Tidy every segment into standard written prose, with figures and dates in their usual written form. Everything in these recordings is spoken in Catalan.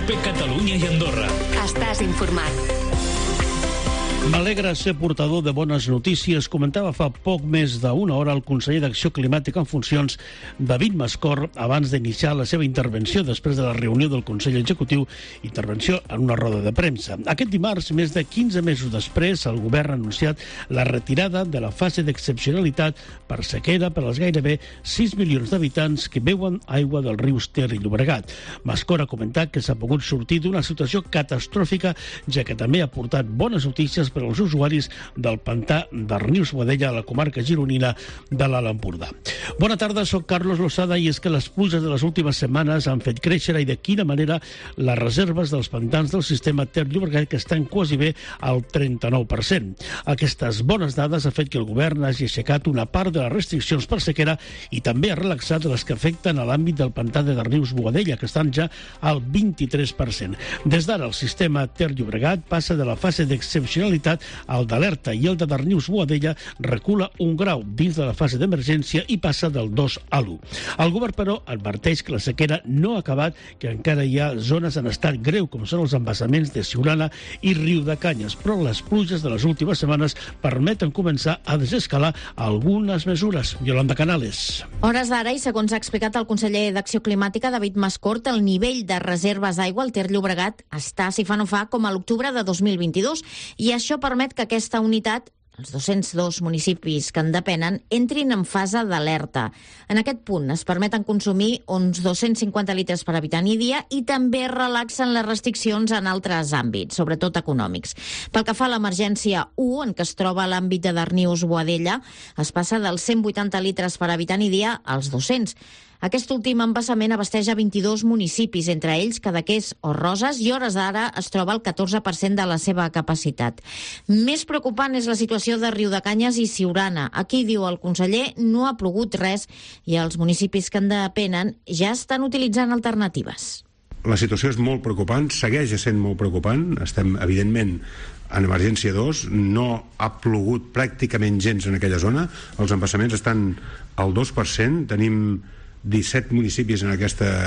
COPE Catalunya i Andorra. Estàs informat. M'alegra ser portador de bones notícies, comentava fa poc més d'una hora el conseller d'Acció Climàtica en funcions, David Mascort, abans d'iniciar la seva intervenció després de la reunió del Consell Executiu, intervenció en una roda de premsa. Aquest dimarts, més de 15 mesos després, el govern ha anunciat la retirada de la fase d'excepcionalitat per sequera per als gairebé 6 milions d'habitants que beuen aigua dels rius Ter i Llobregat. Mascort ha comentat que s'ha pogut sortir d'una situació catastròfica, ja que també ha portat bones notícies per als usuaris del pantà d'Arnius-Boadella a la comarca gironina de l'Alt Empordà. Bona tarda, soc Carlos Losada i és que les pluges de les últimes setmanes han fet créixer i de quina manera les reserves dels pantans del sistema Ter-Llobregat, que estan quasi bé al 39%. Aquestes bones dades ha fet que el govern hagi aixecat una part de les restriccions per sequera i també ha relaxat les que afecten a l'àmbit del pantà de Darnius-Boadella, que estan ja al 23%. Des d'ara, el sistema Ter-Llobregat passa de la fase d'excepcionalitat al d'alerta i el de Darnius-Boadella recula un grau dins de la fase d'emergència i passa del 2 a l'1. El govern, però, adverteix que la sequera no ha acabat, que encara hi ha zones en estat greu, com són els embassaments de Siurana i Riudecanyes, però les pluges de les últimes setmanes permeten començar a desescalar algunes mesures. Yolanda Canales. Hores d'ara, i segons ha explicat el conseller d'Acció Climàtica, David Mascort, el nivell de reserves d'aigua al Ter-Llobregat està, si fa no fa, com a l'octubre de 2022, i això permet que aquesta unitat, els 202 municipis que en depenen, entrin en fase d'alerta. En aquest punt es permeten consumir uns 250 litres per habitant i dia i també relaxen les restriccions en altres àmbits, sobretot econòmics. Pel que fa a l'emergència 1, en què es troba l'àmbit de Darnius-Boadella, es passa dels 180 litres per habitant i dia als 200. Aquest últim embassament abasteix a 22 municipis, entre ells Cadaqués o Roses, i hores d'ara es troba al 14% de la seva capacitat. Més preocupant és la situació de Riudecanyes i Siurana. Aquí, diu el conseller, no ha plogut res i els municipis que en depenen ja estan utilitzant alternatives. La situació és molt preocupant, segueix sent molt preocupant. Estem, evidentment, en emergència 2, no ha plogut pràcticament gens en aquella zona. Els embassaments estan al 2%, tenim 17 municipis en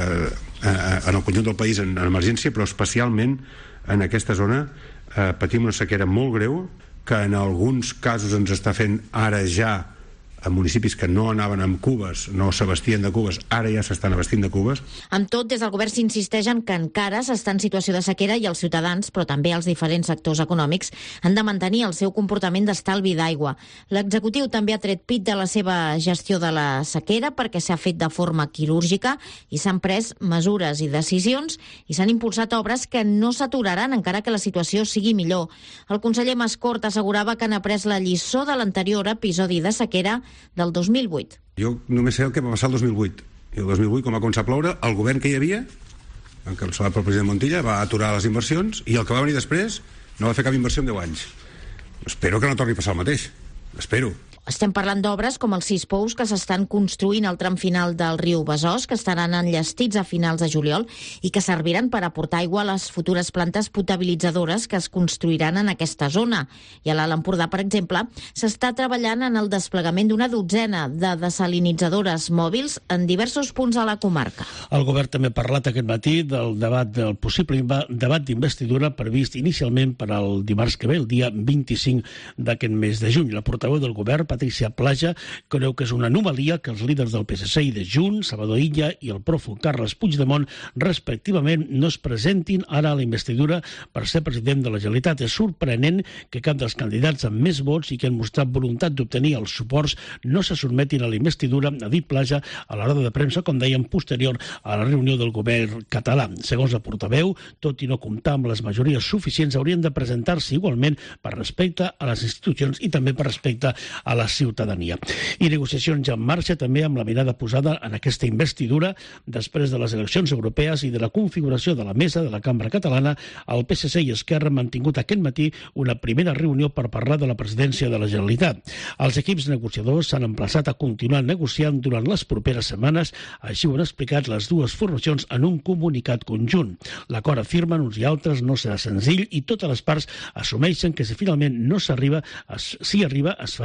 el conjunt del país en emergència, però especialment en aquesta zona patim una sequera molt greu que en alguns casos ens està fent ara ja a municipis que no anaven amb cubes, no s'abastien de cubes, ara ja s'estan abastint de cubes. Amb tot, des del govern s'insisteix en que encara s'està en situació de sequera i els ciutadans, però també els diferents sectors econòmics, han de mantenir el seu comportament d'estalvi d'aigua. L'executiu també ha tret pit de la seva gestió de la sequera perquè s'ha fet de forma quirúrgica i s'han pres mesures i decisions i s'han impulsat obres que no s'aturaran encara que la situació sigui millor. El conseller Mascort assegurava que han après la lliçó de l'anterior episodi de sequera del 2008. Jo només sé el que va passar el 2008. I el 2008, quan va començar a ploure, el govern que hi havia, encapçalat pel president Montilla, va aturar les inversions i el que va venir després no va fer cap inversió en 10 anys. Espero que no torni a passar el mateix. Espero. Estem parlant d'obres com els 6 pous que s'estan construint al tram final del riu Besòs, que estaran enllestits a finals de juliol i que serviran per aportar aigua a les futures plantes potabilitzadores que es construiran en aquesta zona. I a l'Alt Empordà, per exemple, s'està treballant en el desplegament d'una dotzena de desalinitzadores mòbils en diversos punts de la comarca. El govern també ha parlat aquest matí del possible debat d'investidura previst inicialment per al dimarts que ve, el dia 25 d'aquest mes de juny. La portaveu del govern, Patricia Plaja, creu que és una anomalia que els líders del PSC i de Junts, Salvador Illa i el prófug Carles Puigdemont, respectivament, no es presentin ara a la investidura per ser president de la Generalitat. És sorprenent que cap dels candidats amb més vots i que han mostrat voluntat d'obtenir els suports no se sotmetin a la investidura, ha dit Plaja a la roda de premsa, com dèiem, posterior a la reunió del govern català. Segons la portaveu, tot i no comptar amb les majories suficients, haurien de presentar-se igualment per respecte a les institucions i també per respecte a la ciutadania. I negociacions ja en marxa també amb la mirada posada en aquesta investidura. Després de les eleccions europees i de la configuració de la mesa de la Cambra Catalana, el PSC i Esquerra han mantingut aquest matí una primera reunió per parlar de la presidència de la Generalitat. Els equips negociadors s'han emplaçat a continuar negociant durant les properes setmanes, així ho han explicat les dues formacions en un comunicat conjunt. L'acord, afirmen uns i altres, no serà senzill i totes les parts assumeixen que si finalment no s'arriba, si arriba, es farà doncs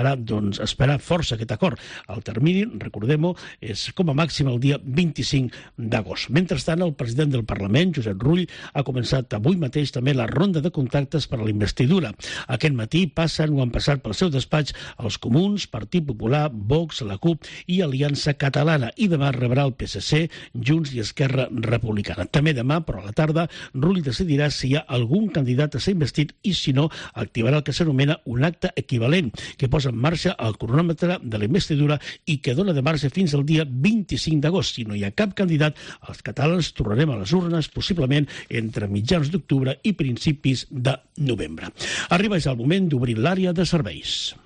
doncs, esperar força aquest acord. El termini, recordem-ho, és com a màxim el dia 25 d'agost. Mentrestant, el president del Parlament, Josep Rull, ha començat avui mateix també la ronda de contactes per a la investidura. Aquest matí passen o han passat pel seu despatx els Comuns, Partit Popular, Vox, la CUP i Aliança Catalana, i demà rebrà el PSC, Junts i Esquerra Republicana. També demà, però a la tarda, Rull decidirà si hi ha algun candidat a ser investit i, si no, activarà el que s'anomena un acte equivalent, que posa en marxa el cronòmetre de la investidura i que dona de marge fins al dia 25 d'agost. Si no hi ha cap candidat, els catalans tornarem a les urnes possiblement entre mitjans d'octubre i principis de novembre. Arriba ja el moment d'obrir l'àrea de serveis.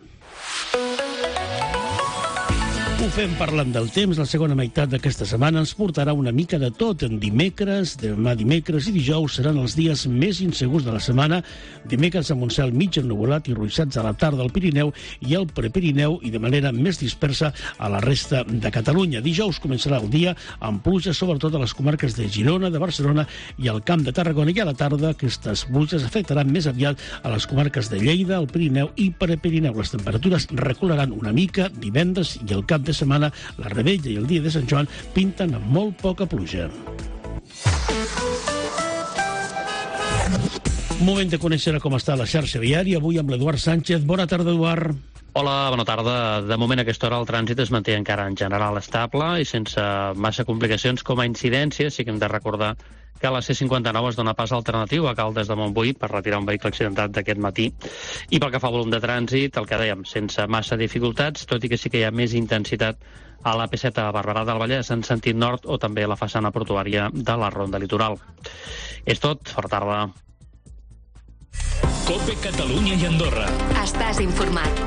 Ho fem parlant del temps. La segona meitat d'aquesta setmana ens portarà una mica de tot. Demà dimecres i dijous seran els dies més insegurs de la setmana. Dimecres amb un cel mig ennuvolat i ruixats a la tarda al Pirineu i al Prepirineu i de manera més dispersa a la resta de Catalunya. Dijous començarà el dia amb pluja sobretot a les comarques de Girona, de Barcelona i al Camp de Tarragona, i a la tarda aquestes pluges afectaran més aviat a les comarques de Lleida, el Pirineu i Prepirineu. Les temperatures recularan una mica divendres i el cap de setmana, la Revetlla i el dia de Sant Joan pinten amb molt poca pluja. Moment de conèixer com està la xarxa viària, avui amb l'Eduard Sánchez. Bona tarda, Eduard. Hola, bona tarda. De moment a aquesta hora el trànsit es manté encara en general estable i sense massa complicacions. Com a incidència, sí que hem de recordar que a la C59 es dona pas alternatiu a Caldes de Montbui per retirar un vehicle accidentat d'aquest matí. I pel que fa al volum de trànsit, el que dèiem, sense massa dificultats, tot i que sí que hi ha més intensitat a la P7 a Barberà del Vallès en sentit nord o també a la façana portuària de la Ronda Litoral. És tot, bona tarda. COPE Catalunya i Andorra. Estàs informat.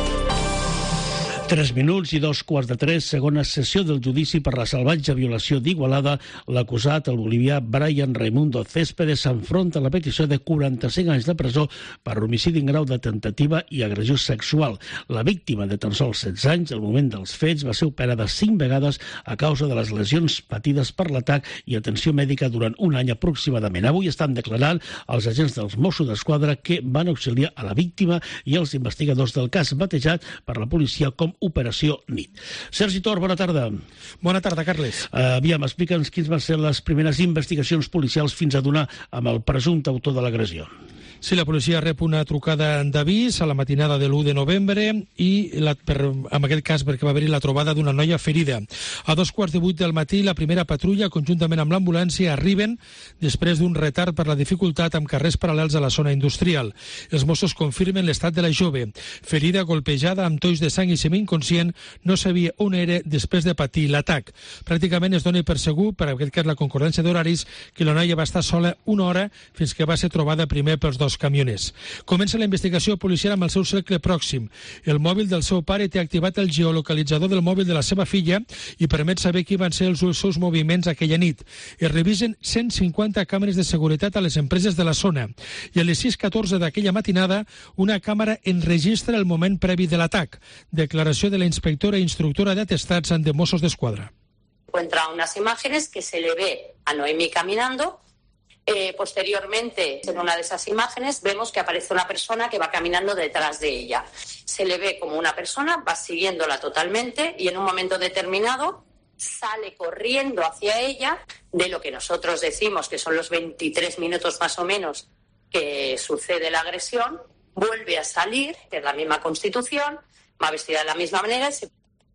3 minuts i 2:15, segona sessió del judici per la salvatge violació d'Igualada. L'acusat, el bolivià Brian Raimundo Céspedes, s'enfronta a la petició de 45 anys de presó per homicidi en grau de tentativa i agressió sexual. La víctima, de tan sols 16 anys, al moment dels fets, va ser operada 5 vegades a causa de les lesions patides per l'atac i atenció mèdica durant un any aproximadament. Avui estan declarant els agents dels Mossos d'Esquadra que van auxiliar a la víctima i els investigadors del cas, batejat per la policia com Operació Nit. Sergi Tor, bona tarda. Bona tarda, Carles. Aviam, explica'ns quins van ser les primeres investigacions policials fins a donar amb el presumpte autor de l'agressió. Sí, la policia rep una trucada d'avís a la matinada de l'1 de novembre i en aquest cas perquè va haver-hi la trobada d'una noia ferida. A 7:15 del matí la primera patrulla conjuntament amb l'ambulància arriben després d'un retard per la dificultat amb carrers paral·lels a la zona industrial. Els Mossos confirmen l'estat de la jove. Ferida, golpejada amb tolls de sang i semi-inconscient, no sabia on era després de patir l'atac. Pràcticament es dona per segur, per aquest cas la concordància d'horaris, que la noia va estar sola una hora fins que va ser trobada primer pels dos camioners. Comença la investigació policial amb el seu cercle pròxim. El mòbil del seu pare té activat el geolocalitzador del mòbil de la seva filla i permet saber qui van ser els seus moviments aquella nit. Es revisen 150 càmeres de seguretat a les empreses de la zona i a les 6:14 d'aquella matinada una càmera enregistra el moment previ de l'atac. Declaració de la inspectora i instructora d'atestats de Mossos d'Esquadra. Encuentra unas imágenes que se le ve a Noemí caminando. Posteriormente, en una de esas imágenes, vemos que aparece una persona que va caminando detrás de ella. Se le ve como una persona, va siguiéndola totalmente y en un momento determinado sale corriendo hacia ella, de lo que nosotros decimos que son los 23 minutos más o menos que sucede la agresión, vuelve a salir, que es la misma constitución, va vestida de la misma manera y se...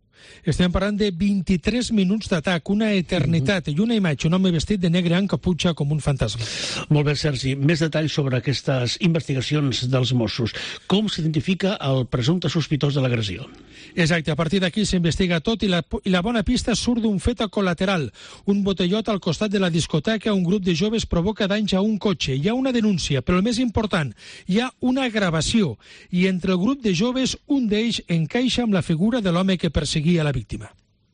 Estem parlant de 23 minuts d'atac, una eternitat, i una imatge, un home vestit de negre amb caputxa com un fantasma. Molt bé, Sergi. Més detalls sobre aquestes investigacions dels Mossos. Com s'identifica el presumpte sospitós de l'agressió? Exacte, a partir d'aquí s'investiga tot i la bona pista surt d'un fet col·lateral. Un botellot al costat de la discoteca, un grup de joves provoca danys a un cotxe. Hi ha una denúncia, però el més important, hi ha una gravació. I entre el grup de joves, un d'ells encaixa amb la figura de l'home que perseguia la víctima.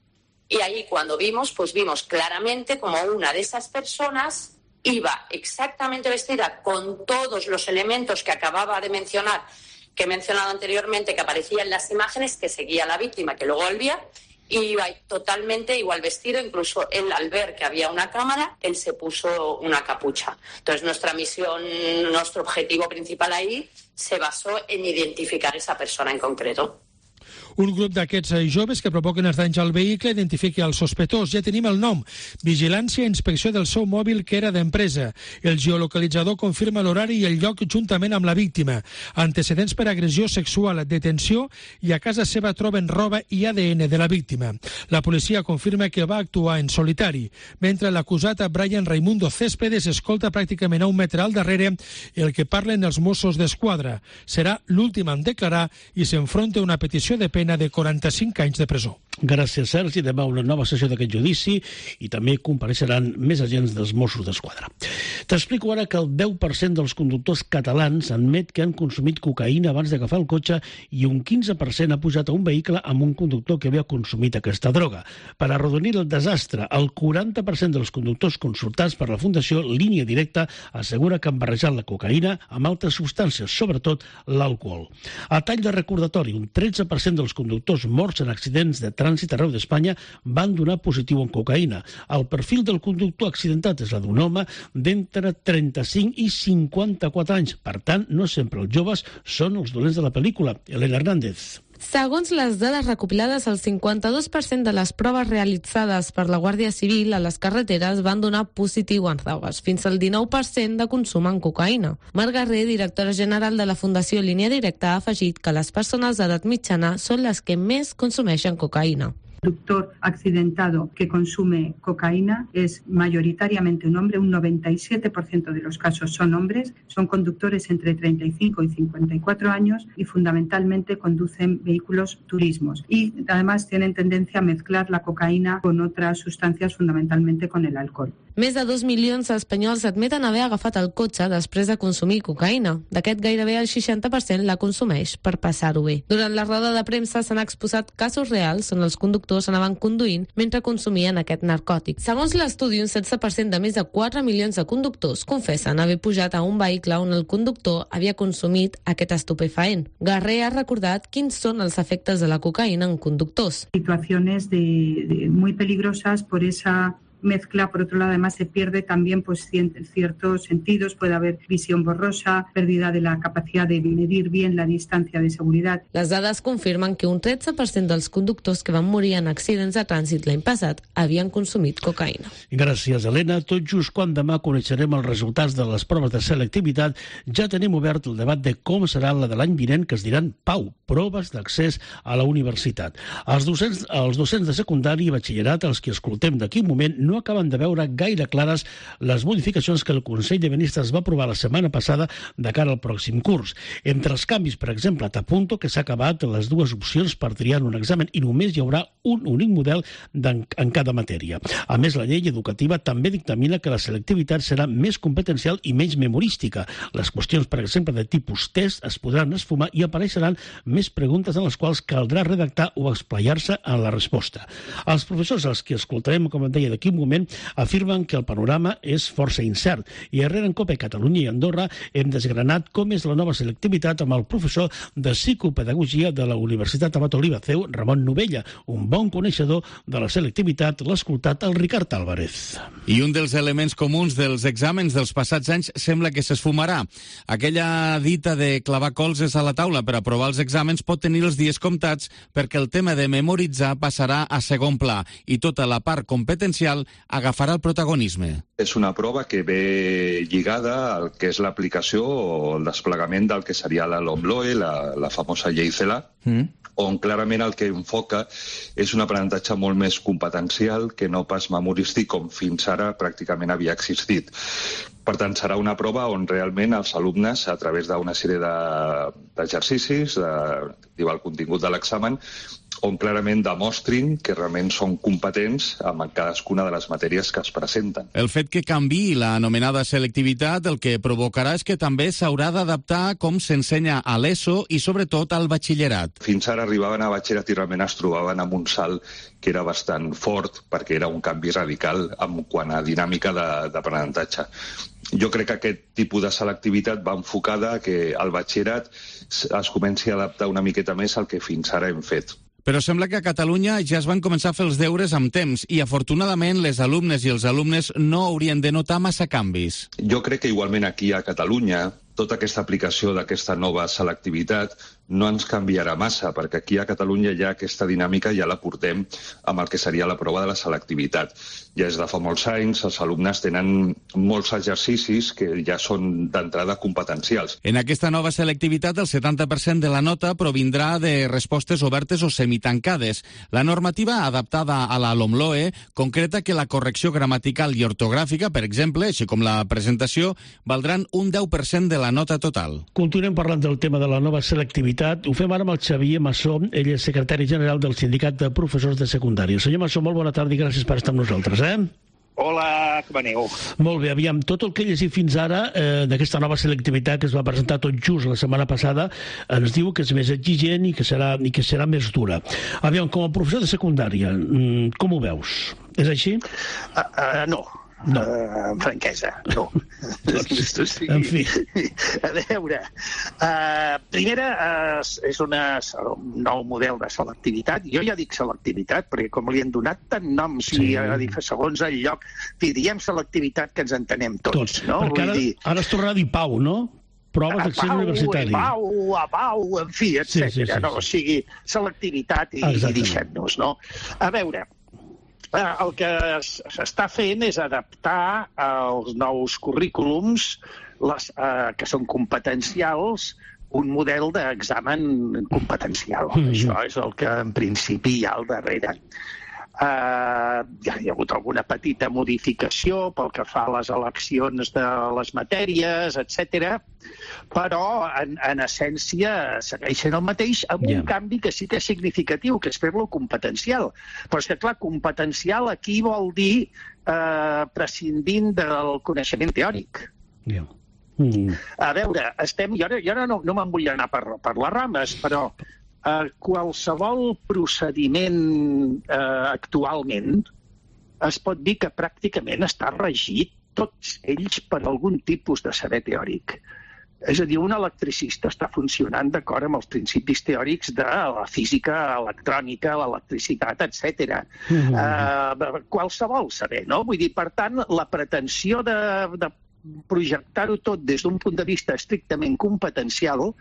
Y ahí cuando vimos, pues vimos claramente como una de esas personas iba exactamente vestida con todos los elementos que acababa de mencionar, que he mencionado anteriormente, que aparecían en las imágenes, que seguía a la víctima, que luego volvía, y iba totalmente igual vestido. Incluso él, al ver que había una cámara, él se puso una capucha. Entonces nuestra misión, nuestro objetivo principal ahí se basó en identificar esa persona en concreto. Un grup d'aquests joves que provoquen els danys al vehicle identifica el sospitós. Ja tenim el nom. Vigilància i inspecció del seu mòbil, que era d'empresa. El geolocalitzador confirma l'horari i el lloc juntament amb la víctima. Antecedents per agressió sexual, detenció, i a casa seva troben roba i ADN de la víctima. La policia confirma que va actuar en solitari, mentre l'acusat Brian Raimundo Céspedes escolta pràcticament a un metre al darrere el que parlen els Mossos d'Esquadra. Serà l'últim en declarar i s'enfronta a una petició de pena de 45 anys de presó. Gràcies, Sergi. Demà una nova sessió d'aquest judici i també compareixeran més agents dels Mossos d'Esquadra. T'explico ara que el 10% dels conductors catalans admet que han consumit cocaïna abans d'agafar el cotxe i un 15% ha pujat a un vehicle amb un conductor que havia consumit aquesta droga. Per arrodonir el desastre, el 40% dels conductors consultats per la Fundació Línia Directa assegura que han barrejat la cocaïna amb altres substàncies, sobretot l'alcohol. A tall de recordatori, un 13% dels conductors morts en accidents de trànsit arreu d'Espanya van donar positiu en cocaïna. El perfil del conductor accidentat és la d'un home d'entre 35 i 54 anys. Per tant, no sempre els joves són els dolents de la pel·lícula. Elena Hernández. Segons les dades recopilades, el 52% de les proves realitzades per la Guàrdia Civil a les carreteres van donar positiu en drogues, fins al 19% de consum en cocaïna. Marc Garrer, directora general de la Fundació Línia Directa, ha afegit que les persones d'edat mitjana són les que més consumeixen cocaïna. Conductor accidentado que consume cocaína es mayoritariamente un hombre, un 97% de los casos son hombres, son conductores entre 35 y 54 años y fundamentalmente conducen vehículos turismos y además tienen tendencia a mezclar la cocaína con otras sustancias, fundamentalmente con el alcohol. Més de 2 milions d'espanyols admeten haver agafat el cotxe després de consumir cocaïna. D'aquest, gairebé el 60% la consumeix per passar-ho bé. Durant la roda de premsa s'han exposat casos reals on els conductors anaven conduint mentre consumien aquest narcòtic. Segons l'estudi, un 16% de més de 4 milions de conductors confessen haver pujat a un vehicle on el conductor havia consumit aquest estupefaent. Garrer ha recordat quins són els efectes de la cocaïna en conductors. Situaciones muy peligrosas por esa mezcla. Por otro lado, además se pierde también pues ciertos sentidos, puede haber visión borrosa, pérdida de la capacidad de medir bien la distancia de seguridad. Les dades confirmen que un 13% dels conductors que van morir en accidents de trànsit l'any passat havien consumit cocaïna. Gràcies, Helena. Tot just quan demà coneixerem els resultats de les proves de selectivitat, ja tenim obert el debat de com serà la de l'any vinent, que es diran PAU, proves d'accés a la universitat. Els docents de secundari i batxillerat, els que escoltem d'aquí un moment, no acaben de veure gaire clares les modificacions que el Consell de Ministres va aprovar la setmana passada de cara al pròxim curs. Entre els canvis, per exemple, t'apunto que s'ha acabat les dues opcions per triar un examen i només hi haurà un únic model en cada matèria. A més, la llei educativa també dictamina que la selectivitat serà més competencial i menys memorística. Les qüestions, per exemple, de tipus test es podran esfumar i apareixeran més preguntes en les quals caldrà redactar o esplaiar-se en la resposta. Els professors, els que escoltarem, com et deia, d'aquí un moment, afirmen que el panorama és força incert. I a REN COPE Catalunya i Andorra hem desgranat com és la nova selectivitat amb el professor de psicopedagogia de la Universitat Abat Oliva CEU, Ramon Novella, un bon coneixedor de la selectivitat. L'ha escoltat el Ricard Álvarez. I un dels elements comuns dels exàmens dels passats anys sembla que s'esfumarà. Aquella dita de clavar colzes a la taula per aprovar els exàmens pot tenir els dies comptats perquè el tema de memoritzar passarà a segon pla i tota la part competencial agafarà el protagonisme. És una prova que ve lligada al que és l'aplicació o el desplegament del que seria la LOMLOE, la famosa llei CELA, on clarament el que enfoca és un aprenentatge molt més competencial que no pas memorístic com fins ara pràcticament havia existit. Per tant, serà una prova on realment els alumnes, a través d'una sèrie d'exercicis, el contingut de l'examen, on clarament demostrin que realment són competents en cadascuna de les matèries que es presenten. El fet que canviï l'anomenada selectivitat el que provocarà és que també s'haurà d'adaptar com s'ensenya a l'ESO i sobretot al batxillerat. Fins ara arribaven a batxillerat i realment es trobaven amb un salt que era bastant fort perquè era un canvi radical en quant a dinàmica d'aprenentatge. Jo crec que aquest tipus de selectivitat va enfocada que el batxillerat es comenci a adaptar una miqueta més al que fins ara hem fet. Però sembla que a Catalunya ja es van començar a fer els deures amb temps i, afortunadament, les alumnes i els alumnes no haurien de notar massa canvis. Jo crec que igualment aquí a Catalunya tota aquesta aplicació d'aquesta nova selectivitat no ens canviarà massa, perquè aquí a Catalunya ja aquesta dinàmica ja la portem amb el que seria la prova de la selectivitat. Ja és de fa molts anys, els alumnes tenen molts exercicis que ja són d'entrada competencials. En aquesta nova selectivitat, el 70% de la nota provindrà de respostes obertes o semitancades. La normativa adaptada a la LOMLOE concreta que la correcció gramatical i ortogràfica, per exemple, així com la presentació, valdran un 10% de la nota total. Continuem parlant del tema de la nova selectivitat. Ho fem ara amb el Xavier Massó, ell és secretari general del Sindicat de Professors de Secundària. Senyor Massó, molt bona tarda i gràcies per estar amb nosaltres. Hola, com aneu? Molt bé, aviam, tot el que he llegit fins ara d'aquesta nova selectivitat que es va presentar tot just la setmana passada ens diu que és més exigent i que serà més dura. Aviam, com a professor de secundària, com ho veus? És així? No. Amb franquesa, no. En fi. A veure, primera, és un nou model de selectivitat. Jo ja dic selectivitat, perquè com li han donat tant noms i segons el lloc, diem selectivitat que ens entenem tots, no? Perquè ara es tornarà a dir Pau, no? Proves d'accés universitari. Pau, en fi, etc. O sigui, selectivitat i deixem-nos, no? A veure, el que s'està fent és adaptar als nous currículums que són competencials un model d'examen competencial. Això és el que en principi hi ha al darrere. Hi ha hagut alguna petita modificació pel que fa a les eleccions de les matèries, etc. Però, en essència, segueix sent el mateix, amb un canvi que sí que és significatiu, que és fer-lo competencial. Però és que, clar, competencial aquí vol dir prescindint del coneixement teòric. A veure, jo ara no me'n vull anar per les rames, però qualsevol procediment actualment es pot dir que pràcticament està regit tots ells per algun tipus de saber teòric. És a dir, un electricista està funcionant d'acord amb els principis teòrics de la física electrònica, l'electricitat, etc. Qualsevol saber, no? Vull dir, per tant, la pretensió de projectar-ho tot des d'un punt de vista estrictament competencial,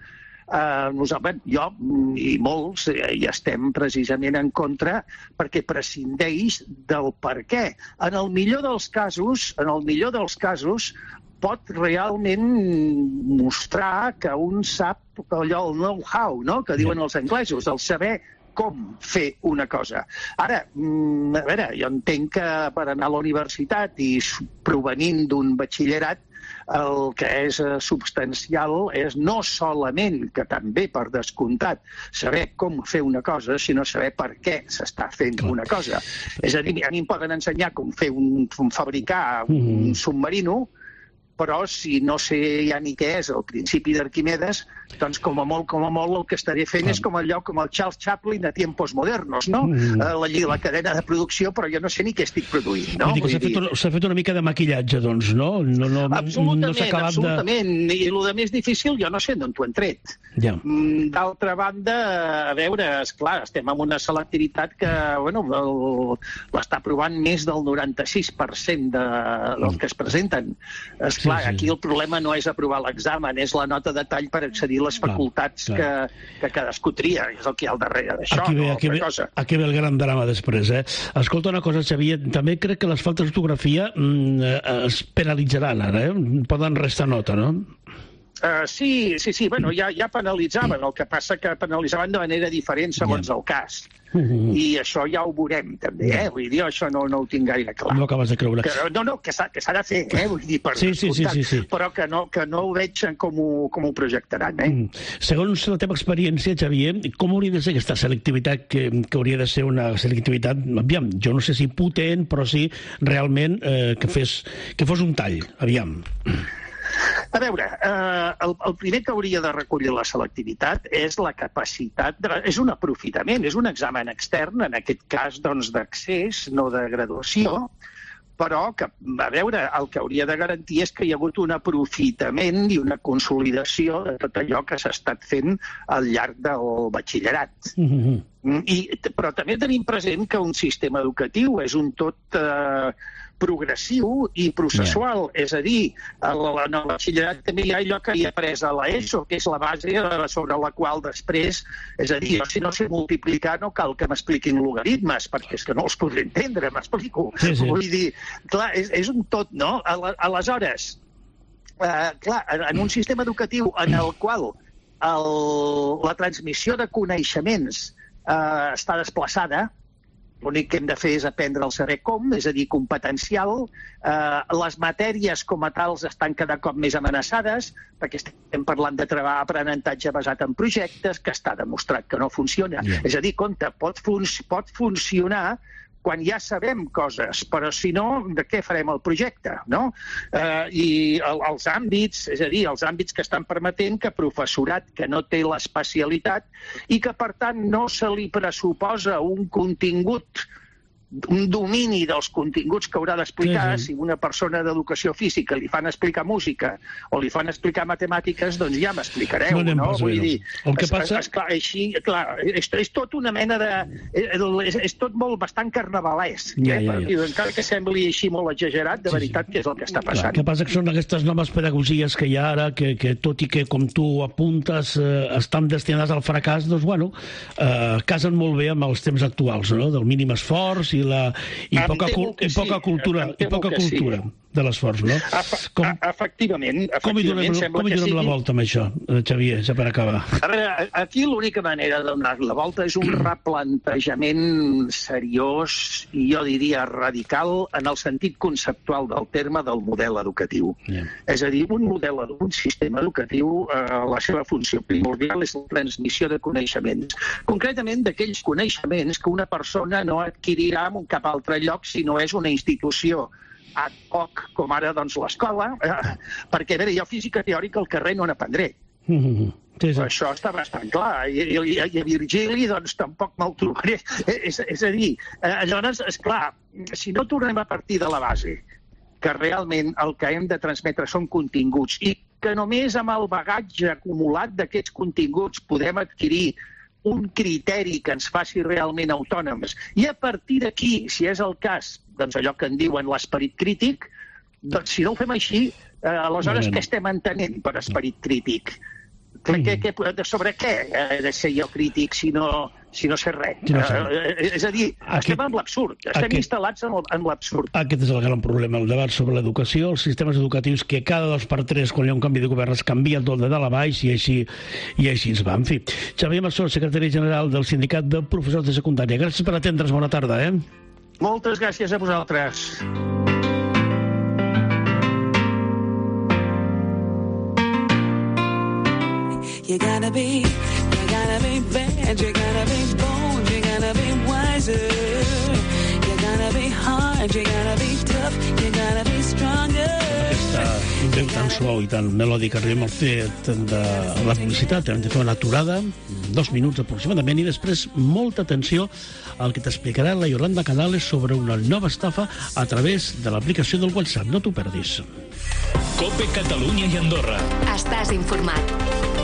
jo i molts hi estem precisament en contra perquè prescindeix del per què. En el millor dels casos, pot realment mostrar que un sap allò, el know-how, no?, que diuen els anglesos, el saber com fer una cosa. Ara, a veure, jo entenc que per anar a la universitat i provenint d'un batxillerat el que és substancial és no solament, que també per descomptat, saber com fer una cosa, sinó saber per què s'està fent una cosa. És a dir, a mi em poden ensenyar com fabricar un submarino, però si no sé ja ni què és el principi d'Arquimedes, doncs com a molt el que estaré fent és com el Charles Chaplin a tiempos modernos, no? La cadena de producció, però jo no sé ni què estic produint, no? S'ha fet una mica de maquillatge, doncs, no? Absolutament. I el més difícil jo no sé d'on t'ho han tret. D'altra banda, a veure, esclar, estem en una selectivitat que, l'està aprovant més del 96% dels que es presenten. Esclar, aquí el problema no és aprovar l'examen, és la nota de tall per accedir a les facultats que cadascú tria, és el que hi ha al darrere d'això, no altra cosa. Aquí ve el gran drama després, Escolta una cosa, Xavier, també crec que les faltes d'ortografia es penalitzaran ara, poden restar nota, no? Sí, ja penalitzaven, el que passa que penalitzaven de manera diferent segons el cas. I això ja ho veurem, també, Vull dir, això no ho tinc gaire clar. No acabes de creure. Que s'ha de fer, vull dir, per descomptat, però que no ho veig com ho projectaran, Segons la teva experiència, Xavier, com hauria de ser aquesta selectivitat, que hauria de ser una selectivitat, aviam, jo no sé si potent, però sí realment que fos un tall, aviam. A veure, el primer que hauria de recollir la selectivitat és la capacitat, és un aprofitament, és un examen extern, en aquest cas d'accés, no de graduació, però que, a veure, el que hauria de garantir és que hi ha hagut un aprofitament i una consolidació de tot allò que s'ha estat fent al llarg del batxillerat. Però també tenim present que un sistema educatiu és un tot progressiu i processual. És a dir, en el batxillerat també hi ha allò que hi ha après a l'ESO, que és la base sobre la qual després, és a dir, si no sé multiplicar no cal que m'expliquin logaritmes, perquè és que no els podré entendre, m'explico. Sí. Vull dir, clar, és un tot, no? Aleshores, clar, en un sistema educatiu en el qual la transmissió de coneixements està desplaçada, l'únic que hem de fer és aprendre el saber com, és a dir, competencial. Les matèries com a tals estan cada cop més amenaçades, perquè estem parlant de treballar aprenentatge basat en projectes, que està demostrat que no funciona. És a dir, compte, pot funcionar quan ja sabem coses, però si no, de què farem el projecte, no? I els àmbits, és a dir, els àmbits que estan permetent que professorat que no té l'especialitat i que, per tant, no se li pressuposa un contingut, un domini dels continguts que haurà d'explicar. Si una persona d'educació física li fan explicar música o li fan explicar matemàtiques, doncs ja m'explicareu, no? Vull dir, és tot una mena de... És tot bastant carnavalesc. Encara que sembli així molt exagerat, de veritat que és el que està passant. El que passa que són aquestes noves pedagogies que hi ha ara, que tot i que, com tu apuntes, estan destinades al fracàs, doncs, bueno, casen molt bé amb els temps actuals, no? Del mínim esforç i poca cultura de l'esforç, no? Efectivament. Com hi donem la volta amb això, Xavier, ja per acabar? A veure, aquí l'única manera de donar la volta és un replantejament seriós i jo diria radical en el sentit conceptual del terme del model educatiu. És a dir, un sistema educatiu, la seva funció primordial és la transmissió de coneixements. Concretament d'aquells coneixements que una persona no adquirirà en cap altre lloc si no és una institució ad hoc, com ara doncs, l'escola, perquè, a veure, jo física teòrica al carrer no n'aprendré. Això està bastant clar. I a Virgili, doncs, tampoc me'l trobaré. És a dir, llavors, esclar, si no tornem a partir de la base, que realment el que hem de transmetre són continguts i que només amb el bagatge acumulat d'aquests continguts podem adquirir un criteri que ens faci realment autònoms. I a partir d'aquí, si és el cas, doncs allò que en diuen l'esperit crític, doncs si no ho fem així, aleshores què estem entenent per esperit crític? Sobre què he de ser jo crític si no sé res? És a dir, estem en l'absurd, estem instal·lats en l'absurd. Aquest és el gran problema, el debat sobre l'educació, els sistemes educatius que cada 2 per 3, quan hi ha un canvi de govern, es canvia tot de dalt a baix i així es va. En fi, Xavier Massó, secretari general del Sindicat de Professors de Secundària. Gràcies per atendre's, bona tarda. Moltes gràcies a vosaltres. You gotta be bad, you gotta be bold, you gotta be wiser. You gotta be hard, you gotta be tough, you gotta be stronger. Aquesta veu tan suau i tan melòdica, arribem al fet de la publicitat. Hem de fer una aturada, 2 minuts aproximadament, i després molta atenció al que t'explicarà la Yolanda Canales sobre una nova estafa a través de l'aplicació del WhatsApp. No t'ho perdis. COPE Catalunya i Andorra. Estàs informat.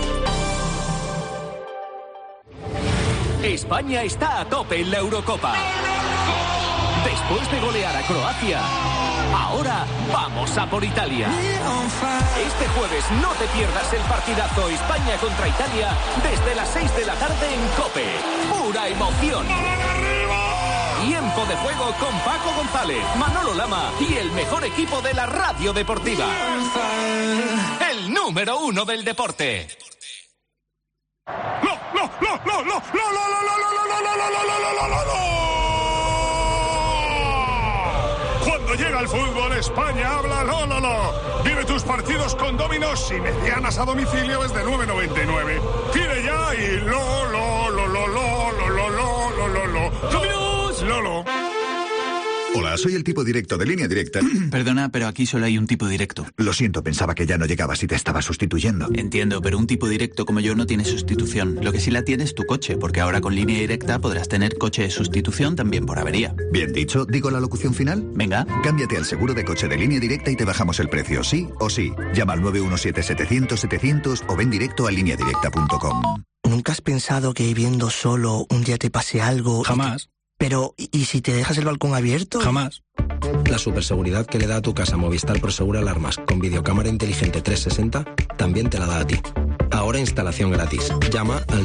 España está a tope en la Eurocopa. Después de golear a Croacia, ahora vamos a por Italia. Este jueves no te pierdas el partidazo España contra Italia desde las 6 de la tarde en COPE. Pura emoción. Tiempo de juego con Paco González, Manolo Lama y el mejor equipo de la radio deportiva. El número 1 del deporte. Cuando llega el fútbol, España habla lo. Vive tus partidos con Dominos y medianas a domicilio desde 9,99. Pide ya y lo. ¡Dominos! Lolo. Hola, soy el tipo directo de Línea Directa. Perdona, pero aquí solo hay un tipo directo. Lo siento, pensaba que ya no llegabas y te estaba sustituyendo. Entiendo, pero un tipo directo como yo no tiene sustitución. Lo que sí la tiene es tu coche, porque ahora con Línea Directa podrás tener coche de sustitución también por avería. Bien dicho, ¿digo la locución final? Venga. Cámbiate al seguro de coche de Línea Directa y te bajamos el precio, sí o sí. Llama al 917-700-700 o ven directo a lineadirecta.com. ¿nunca has pensado que viviendo solo un día te pase algo? Jamás. Pero, ¿y si te dejas el balcón abierto? Jamás. La superseguridad que le da a tu casa Movistar Prosegur Alarmas con videocámara inteligente 360 también te la da a ti. Ahora instalación gratis. Llama al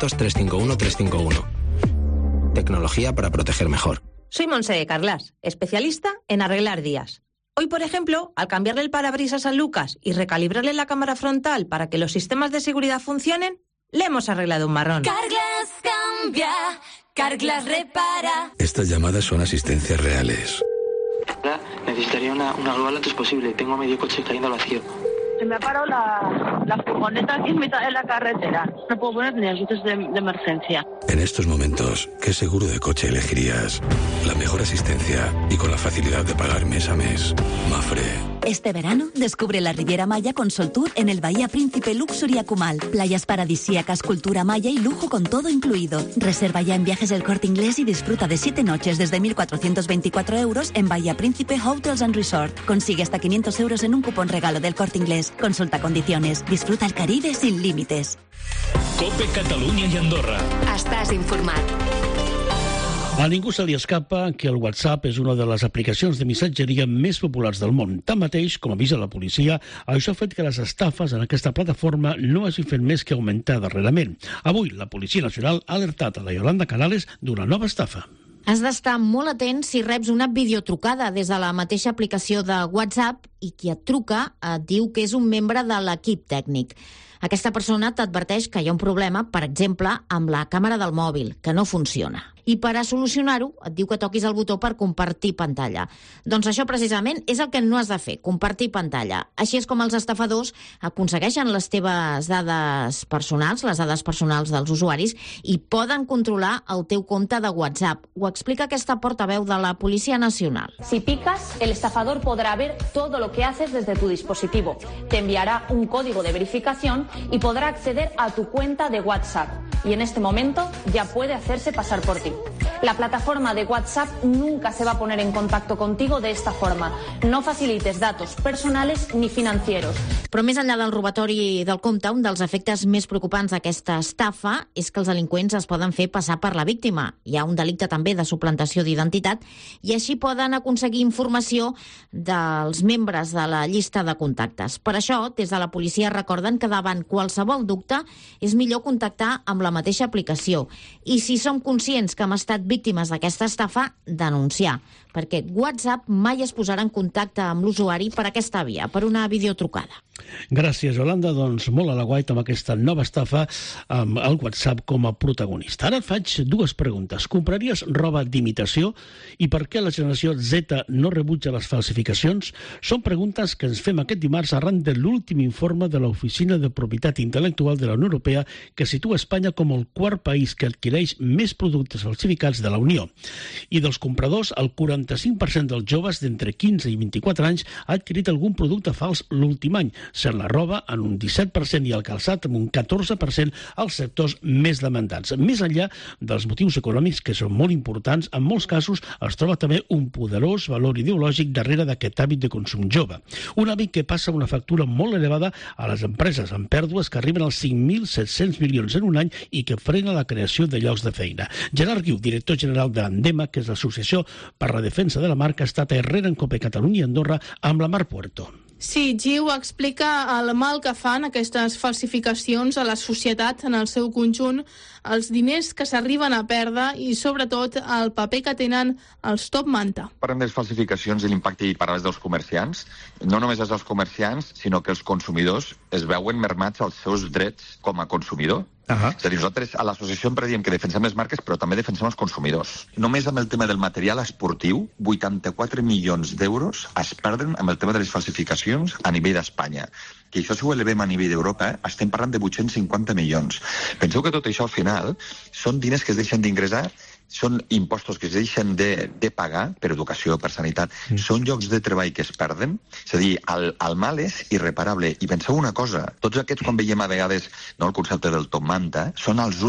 900-351-351. Tecnología para proteger mejor. Soy Montse Carlas, especialista en arreglar días. Hoy, por ejemplo, al cambiarle el parabrisas a Lucas y recalibrarle la cámara frontal para que los sistemas de seguridad funcionen, le hemos arreglado un marrón. Carglass cambia, Carglass repara. Estas llamadas son asistencias reales. Necesitaría una grúa lo antes posible. Tengo medio coche cayendo al vacío. Se me ha parado la furgoneta aquí en mitad de la carretera. No puedo poner ni avisos de emergencia. En estos momentos, ¿qué seguro de coche elegirías? La mejor asistencia y con la facilidad de pagar mes a mes. Mafre. Este verano, descubre la Riviera Maya con Soltour en el Bahía Príncipe Luxury Acumal. Playas paradisíacas, cultura maya y lujo con todo incluido. Reserva ya en Viajes del Corte Inglés y disfruta de 7 noches desde 1.424 euros en Bahía Príncipe Hotels and Resort. Consigue hasta 500 euros en un cupón regalo del Corte Inglés. Consulta condiciones. Disfruta el Caribe sin límites. Cope Catalunya i Andorra. Estàs informat. A ningú se li escapa que el WhatsApp és una de les aplicacions de missatgeria més populars del món. Tanmateix, com avisa la policia, això ha fet que les estafes en aquesta plataforma no hagin fet més que augmentar darrerament. Avui, la Policia Nacional ha alertat a la Yolanda Canales d'una nova estafa. Has d'estar molt atent si reps una videotrucada des de la mateixa aplicació de WhatsApp i qui et truca et diu que és un membre de l'equip tècnic. Aquesta persona t'adverteix que hi ha un problema, per exemple, amb la càmera del mòbil, que no funciona. I per a solucionar-ho et diu que toquis el botó per compartir pantalla. Doncs això precisament és el que no has de fer, compartir pantalla. Així és com els estafadors aconsegueixen les teves dades personals, les dades personals dels usuaris, i poden controlar el teu compte de WhatsApp. Ho explica aquesta portaveu de la Policia Nacional. Si picas, el estafador podrá ver todo lo que haces desde tu dispositivo. Te enviará un código de verificación y podrá acceder a tu cuenta de WhatsApp. Y en este momento ya puede hacerse pasar por ti. La plataforma de WhatsApp nunca se va a poner en contacto contigo de esta forma. No facilites datos personales ni financieros. Però més enllà del robatori del compte, un dels efectes més preocupants d'aquesta estafa és que els delinqüents es poden fer passar per la víctima. Hi ha un delicte també de suplantació d'identitat i així poden aconseguir informació dels membres de la llista de contactes. Per això, des de la policia recorden que davant qualsevol dubte és millor contactar amb la mateixa aplicació. I si som conscients que hem estat víctimes d'aquesta estafa, denunciar, perquè WhatsApp mai es posarà en contacte amb l'usuari per aquesta via, per una videotrucada. Gràcies, Yolanda. Doncs molt a la guaita amb aquesta nova estafa amb el WhatsApp com a protagonista. Ara et faig dues preguntes. Compraries roba d'imitació? I per què la generació Z no rebutja les falsificacions? Són preguntes que ens fem aquest dimarts arran de l'últim informe de l'Oficina de Propietat Intel·lectual de la Unió Europea que situa Espanya com el quart país que adquireix més productes falsificats de la Unió. I dels compradors, el 45% dels joves d'entre 15 i 24 anys ha adquirit algun producte fals l'últim any, sent la roba en un 17% i el calçat en un 14% als sectors més demandats. Més enllà dels motius econòmics, que són molt importants, en molts casos es troba també un poderós valor ideològic darrere d'aquest hàbit de consum jove. Un hàbit que passa una factura molt elevada a les empreses, amb pèrdues que arriben als 5.700 milions en un any i que frena la creació de llocs de feina. Gerard Guiu, director general de l'Andema, que és l'Associació per la Defensa de la Marca, ha estat a Herrera en Cope Catalunya i Andorra amb la Mar Puerto. Sí, Giu explica el mal que fan aquestes falsificacions a la societat en el seu conjunt, els diners que s'arriben a perdre i, sobretot, el paper que tenen els top manta. Parlem de les falsificacions i l'impacte i paraules dels comerciants. No només és dels comerciants, sinó que els consumidors es veuen mermats als seus drets com a consumidor. És a dir, nosaltres a l'associació sempre diem que defensem les marques, però també defensem els consumidors. Només amb el tema del material esportiu, 84 milions d'euros es perden amb el tema de les falsificacions a nivell d'Espanya. Que això si ho elevem a nivell d'Europa, estem parlant de 850 milions. Penseu que tot això al final són diners que es deixen d'ingressar, són impostos que es deixen de pagar per educació, per sanitat, són llocs de treball que es perden, és a dir, el mal és irreparable. I penseu una cosa, tots aquests quan veiem a vegades el concepte del top manta, són els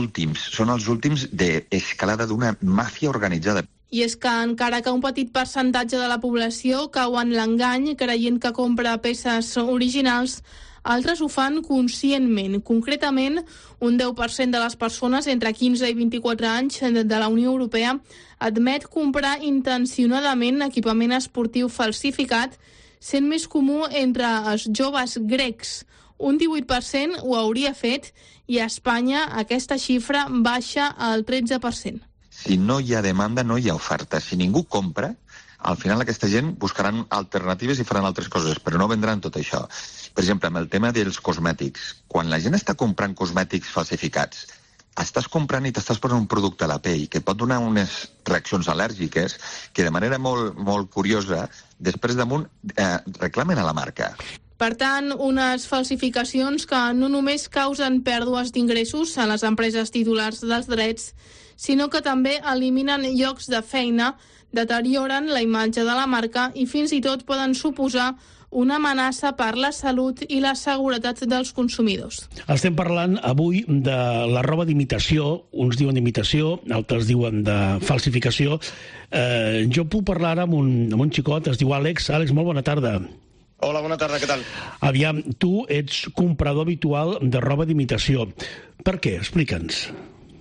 últims d'escalada d'una màfia organitzada. I és que encara que un petit percentatge de la població cau en l'engany creient que compra peces originals, Altres ho fan conscientment. Concretament, un 10% de les persones entre 15 i 24 anys de la Unió Europea admet comprar intencionadament equipament esportiu falsificat, sent més comú entre els joves grecs. Un 18% ho hauria fet i a Espanya aquesta xifra baixa al 13%. Si no hi ha demanda, no hi ha oferta. Si ningú compra, al final aquesta gent buscaran alternatives i faran altres coses, però no vendran tot això. Per exemple, amb el tema dels cosmètics. Quan la gent està comprant cosmètics falsificats, estàs comprant i t'estàs posant un producte a la pell que pot donar unes reaccions al·lèrgiques que de manera molt, molt curiosa, després damunt reclamen a la marca. Per tant, unes falsificacions que no només causen pèrdues d'ingressos a les empreses titulars dels drets, sinó que també eliminen llocs de feina, deterioren la imatge de la marca i fins i tot poden suposar una amenaça per la salut i la seguretat dels consumidors. Estem parlant avui de la roba d'imitació, uns diuen d'imitació, altres diuen de falsificació. Jo puc parlar ara amb un xicot, es diu Àlex. Àlex, molt bona tarda. Hola, bona tarda, què tal? Aviam, tu ets comprador habitual de roba d'imitació. Per què? Explica'ns.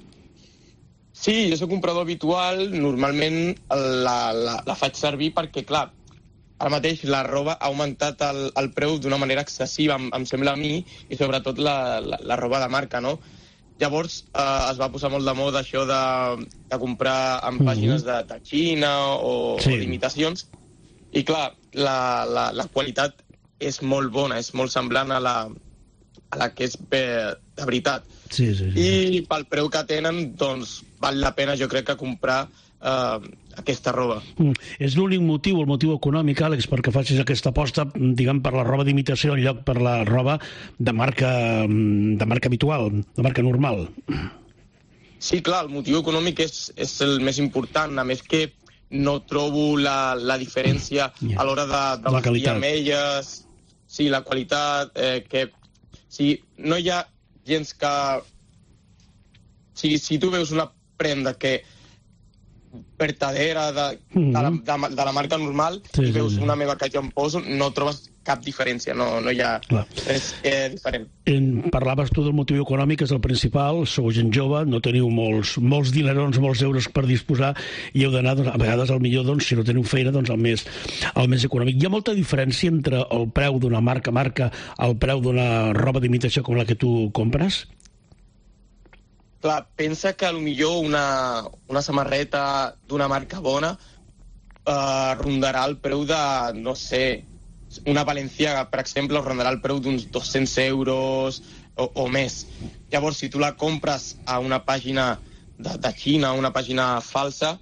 Sí, jo soc comprador habitual, normalment la faig servir perquè, clar, ara mateix la roba ha augmentat el preu d'una manera excessiva, em sembla a mi, i sobretot la roba de marca, no? Llavors es va posar molt de moda això de comprar en pàgines de Xina o d'imitacions, i clar, la qualitat és molt bona, és molt semblant a la que és de veritat. Sí. I pel preu que tenen, doncs, val la pena, jo crec, que comprar aquesta roba. És l'únic motiu, el motiu econòmic, Àlex, perquè facis aquesta aposta, diguem, per la roba d'imitació en lloc per la roba de marca habitual, de marca normal. Sí, clar, el motiu econòmic és el més important, a més que no trobo la diferència a l'hora de vestir amb elles, sí, la qualitat, que si no hi ha gens que... Si tu veus una prenda que vertadera de la marca normal i veus una meva que jo em poso, no trobes cap diferència, no hi ha res diferent. Parlaves tu del motiu econòmic, és el principal, sou gent jove, no teniu molts dinerons, molts euros per disposar i heu d'anar, a vegades, al millor, si no teniu feina, al més econòmic. Hi ha molta diferència entre el preu d'una marca al preu d'una roba d'imitació com la que tu compres? Clar, pensa que potser una samarreta d'una marca bona rondarà el preu de, no sé, una Balenciaga, per exemple, rondarà el preu d'uns 200 euros o més. Llavors, si tu la compres a una pàgina de Xina, una pàgina falsa,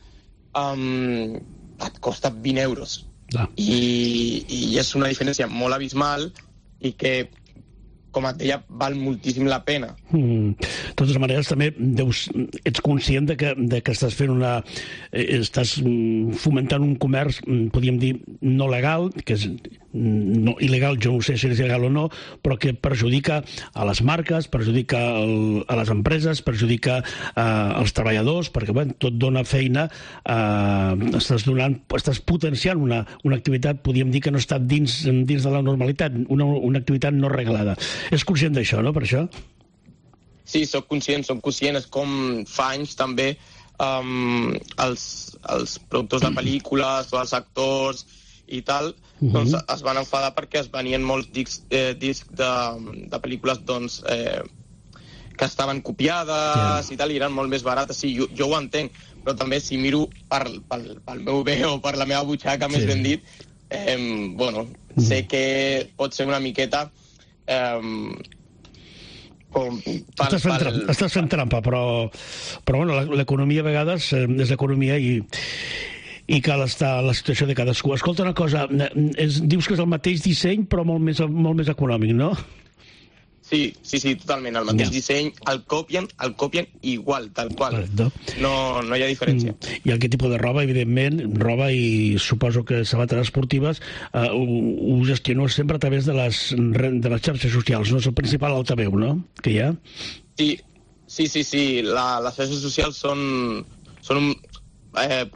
et costa 20 euros. I és una diferència molt abismal i que, com et deia, val moltíssim la pena. De totes maneres, també ets conscient de que estàs fent estàs fomentant un comerç, podríem dir, no legal, que és il·legal, jo no sé si és legal o no, però que perjudica a les marques, perjudica a les empreses, perjudica als treballadors, perquè tot dona feina, estàs potenciant una activitat, podríem dir, que no està dins de la normalitat, una activitat no reglada. És conscient d'això, no, per això? Sí, soc conscient, és com fa anys també els productors de pel·lícules o els actors i tal, doncs es van enfadar perquè es venien molts discs de pel·lícules que estaven copiades i tal, i eren molt més barates. Sí, jo ho entenc, però també si miro pel meu bé o per la meva butxaca, més ben dit, sé que pot ser una miqueta Estàs fent trampa, però l'economia a vegades és l'economia i cal estar a la situació de cadascú. Escolta una cosa, dius que és el mateix disseny però molt més econòmic, no? Sí, totalment. El mateix disseny el copien igual, tal qual. No hi ha diferència. I aquest tipus de roba, evidentment, roba i suposo que sabates esportives, ho gestiono sempre a través de les xarxes socials, no? És el principal altaveu, no?, que hi ha. Sí. Les xarxes socials són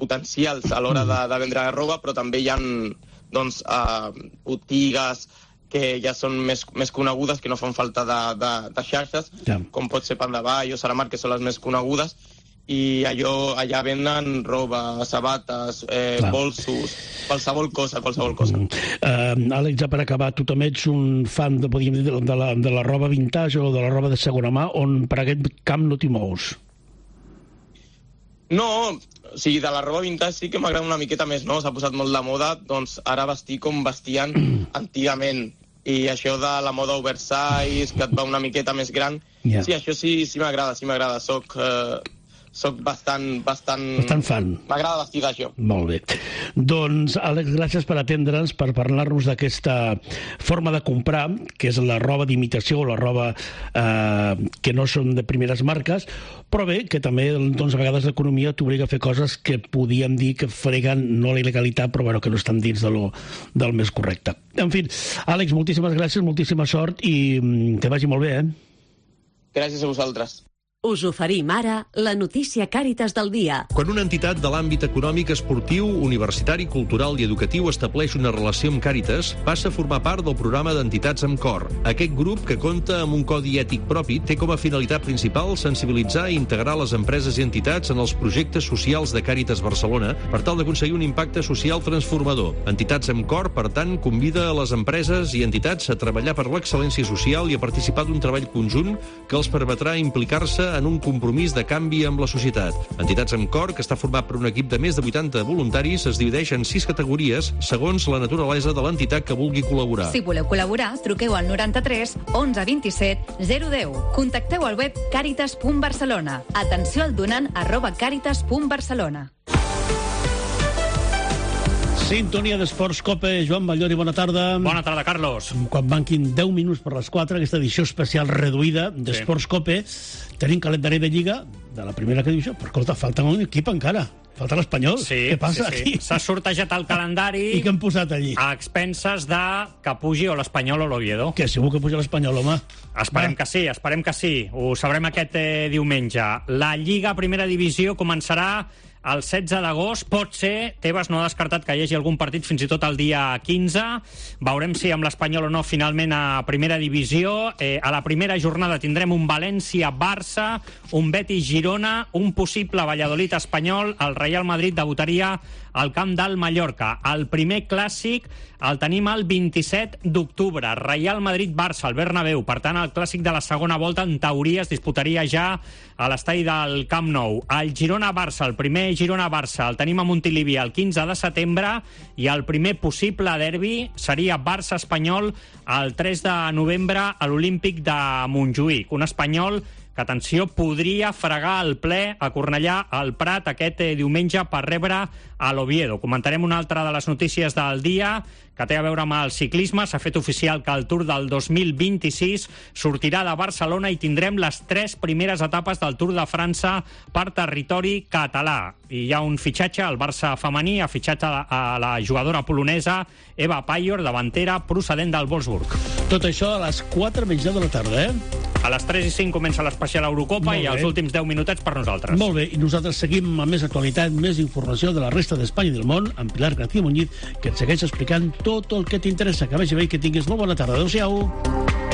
potencials a l'hora de vendre roba, però també hi ha botigues que ja són més conegudes, que no fan falta de xarxes, com pot ser Pandavall o Saramar, que són les més conegudes, i allà venen roba, sabates, bolsos, qualsevol cosa. Àlex, per acabar, tu també ets un fan de la roba vintage o de la roba de segona mà, on per aquest camp no t'hi mous? No, o sigui, de la roba vintage sí que m'agrada una miqueta més, no? S'ha posat molt de moda, doncs ara vestir com vestien antigament. I això de la moda oversize, que et va una miqueta més gran, sí, això sí m'agrada. Soc bastant fan. M'agrada vestir d'això. Molt bé. Doncs, Àlex, gràcies per atendre'ns, per parlar-nos d'aquesta forma de comprar, que és la roba d'imitació o la roba que no són de primeres marques, però bé, que també, doncs, a vegades l'economia t'obliga a fer coses que podíem dir que freguen no la il·legalitat, però bueno, que no estan dins del més correcte. En fi, Àlex, moltíssimes gràcies, moltíssima sort i que vagi molt bé, Gràcies a vosaltres. Us oferim ara la notícia Càritas del dia. Quan una entitat de l'àmbit econòmic, esportiu, universitari, cultural i educatiu estableix una relació amb Càritas, passa a formar part del programa d'entitats amb cor. Aquest grup, que compta amb un codi ètic propi, té com a finalitat principal sensibilitzar i integrar les empreses i entitats en els projectes socials de Càritas Barcelona per tal d'aconseguir un impacte social transformador. Entitats amb cor, per tant, convida a les empreses i entitats a treballar per l'excel·lència social i a participar d'un treball conjunt que els permetrà implicar-se en un compromís de canvi amb la societat. Entitats amb cor, que està format per un equip de més de 80 voluntaris, es divideix en 6 categories segons la naturalesa de l'entitat que vulgui col·laborar. Si voleu col·laborar, truqueu al 93 11 27 010. Contacteu al web caritas.barcelona. Atenció al donant @caritas.barcelona. Sintonia d'Esports Cope, Joan Ballori, bona tarda. Bona tarda, Carlos. Quan manquin 10 minuts per les 4, aquesta edició especial reduïda d'Esports Cope, tenim calendari de Lliga de la primera divisió, però escolta, falta un equip encara. Falta l'Espanyol. Què passa aquí? S'ha sortejat el calendari. I què han posat allí? A expenses de que pugi o l'Espanyol o l'Oviedo. Que segur que puja l'Espanyol, home. Esperem que sí. Ho sabrem aquest diumenge. La Lliga Primera Divisió començarà el 16 d'agost. Pot ser, Tebas no ha descartat que hi hagi algun partit fins i tot el dia 15. Veurem si amb l'Espanyol o no finalment a Primera Divisió. A la primera jornada tindrem un València-Barça, un Betis-Girona, un possible Valladolid-Espanyol. El Real Madrid debutaria al camp del Mallorca. El primer clàssic el tenim el 27 d'octubre. Real Madrid-Barça, al Bernabéu. Per tant, el clàssic de la segona volta en teoria es disputaria ja a l'estadi del Camp Nou. El Girona-Barça, el primer Girona-Barça, el tenim a Montilivi el 15 de setembre i el primer possible derbi seria Barça-Espanyol el 3 de novembre a l'Olímpic de Montjuïc. Un Espanyol que, atenció, podria fregar el ple a Cornellà al Prat aquest diumenge per rebre a l'Oviedo. Comentarem una altra de les notícies del dia que té a veure amb el ciclisme. S'ha fet oficial que el Tour del 2026 sortirà de Barcelona i tindrem les 3 primeres etapes del Tour de França per territori català. I hi ha un fitxatge, el Barça femení ha fitxat a la jugadora polonesa Eva Pajor, davantera procedent del Wolfsburg. Tot això a les 4 menys 10 de la tarda, A les 3 i 5 comença l'especial Eurocopa i els últims 10 minutets per nosaltres. Molt bé, i nosaltres seguim amb més actualitat, més informació de la resta d'Espanya i del món, amb Pilar García Muñiz, que et segueix explicant tot el que t'interessa. Que vagi bé i que tinguis molt bona tarda. Adéu-siau.